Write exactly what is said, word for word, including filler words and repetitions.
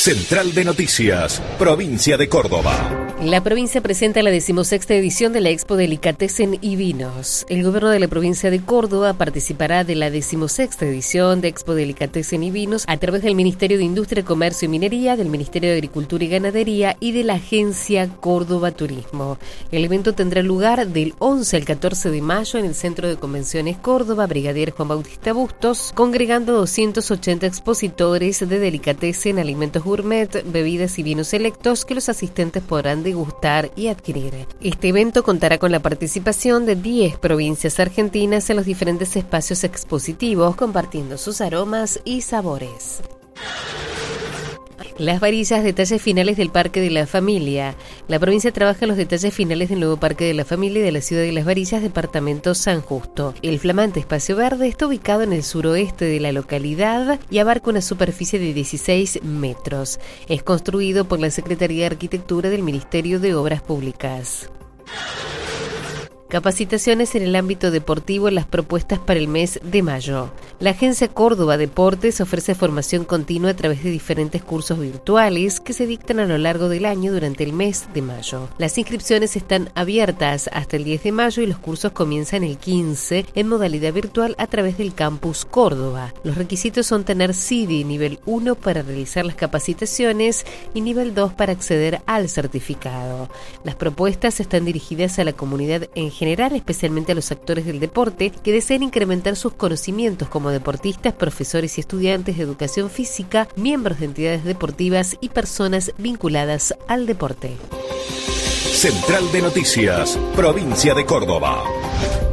Central de Noticias, Provincia de Córdoba. La provincia presenta la decimosexta edición de la Expo Delicatessen y Vinos. El gobierno de la provincia de Córdoba participará de la decimosexta edición de Expo Delicatessen y Vinos a través del Ministerio de Industria, Comercio y Minería, del Ministerio de Agricultura y Ganadería y de la Agencia Córdoba Turismo. El evento tendrá lugar del once al catorce de mayo en el Centro de Convenciones Córdoba, Brigadier Juan Bautista Bustos, congregando doscientos ochenta expositores de delicatessen, alimentos gourmet, bebidas y vinos selectos que los asistentes podrán degustar y adquirir. Este evento contará con la participación de diez provincias argentinas en los diferentes espacios expositivos, compartiendo sus aromas y sabores. Las varillas, detalles finales del Parque de la Familia. La provincia trabaja en los detalles finales del nuevo Parque de la Familia de la ciudad de Las Varillas, departamento San Justo. El flamante espacio verde está ubicado en el suroeste de la localidad y abarca una superficie de dieciséis metros. Es construido por la Secretaría de Arquitectura del Ministerio de Obras Públicas. Capacitaciones en el ámbito deportivo en las propuestas para el mes de mayo. La Agencia Córdoba Deportes ofrece formación continua a través de diferentes cursos virtuales que se dictan a lo largo del año durante el mes de mayo. Las inscripciones están abiertas hasta el diez de mayo y los cursos comienzan el quince en modalidad virtual a través del Campus Córdoba. Los requisitos son tener C I D I nivel uno para realizar las capacitaciones y nivel dos para acceder al certificado. Las propuestas están dirigidas a la comunidad en general. generar especialmente a los actores del deporte que deseen incrementar sus conocimientos como deportistas, profesores y estudiantes de educación física, miembros de entidades deportivas y personas vinculadas al deporte. Central de Noticias, Provincia de Córdoba.